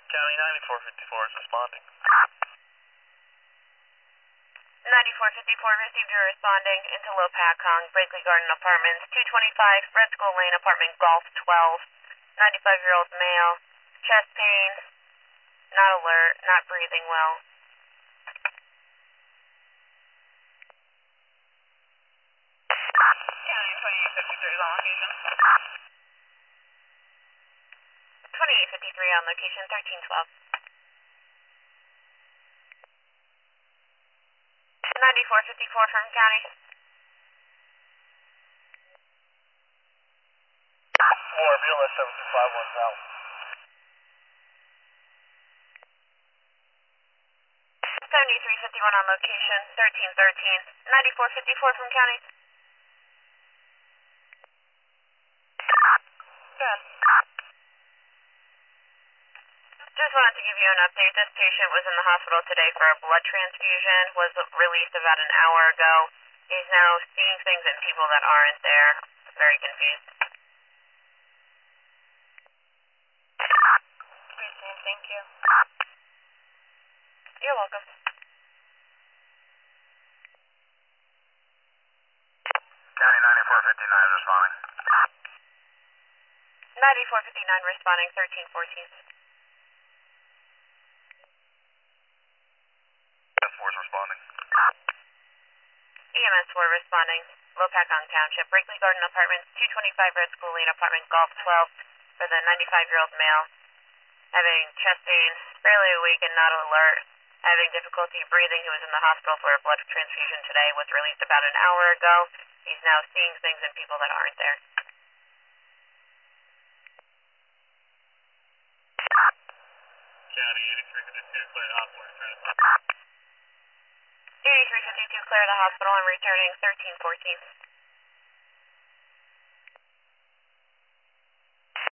County 9454 is responding. 9454 received your responding into Lopakong, Brakely Garden Apartments, 225 Red Skull Lane Apartment, Golf 12. 95-year-old male, chest pain, not alert, not breathing well. County 2853 on location. 2853 on location, 1312. 9454 from county. 4, BLS 7251 south. 7351 on location, 1313. 9454 from county. Good. Just wanted to give you an update. This patient was in the hospital today for a blood transfusion, was released about an hour ago. He's now seeing things in people that aren't there. Very confused. Thank you. You're welcome. County 9459 is responding. 9459 responding, 1314. S4 is responding. EMS 4 responding, Lopakong Township, Brakely Garden Apartments, 225 Red Skull Lane Apartment, Golf 12, for the 95-year-old male, having chest pain, barely awake and not alert, having difficulty breathing. He was in the hospital for a blood transfusion today, was released about an hour ago. He's now seeing things in people that aren't there. County 8352, clear the hospital, returning. 8352, clear the hospital and returning, 1314.